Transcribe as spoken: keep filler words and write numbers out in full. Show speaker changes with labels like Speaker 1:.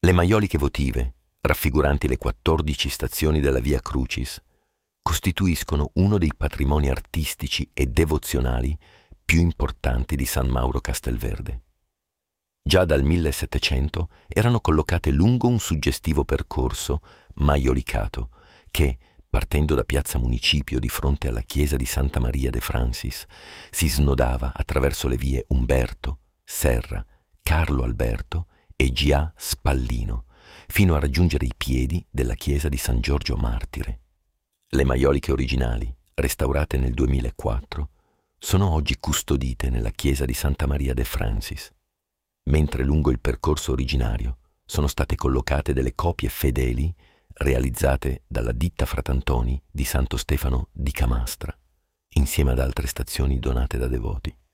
Speaker 1: Le maioliche votive, raffiguranti le quattordici stazioni della Via Crucis, costituiscono uno dei patrimoni artistici e devozionali più importanti di San Mauro Castelverde. Già dal millesettecento erano collocate lungo un suggestivo percorso maiolicato che, partendo da Piazza Municipio di fronte alla chiesa di Santa Maria de Francis, si snodava attraverso le vie Umberto, Serra, Carlo Alberto e G A Spallino, fino a raggiungere i piedi della chiesa di San Giorgio Martire. Le maioliche originali, restaurate nel duemilaquattro, sono oggi custodite nella chiesa di Santa Maria de Francis, mentre lungo il percorso originario sono state collocate delle copie fedeli realizzate dalla ditta Fratantoni di Santo Stefano di Camastra, insieme ad altre stazioni donate da devoti.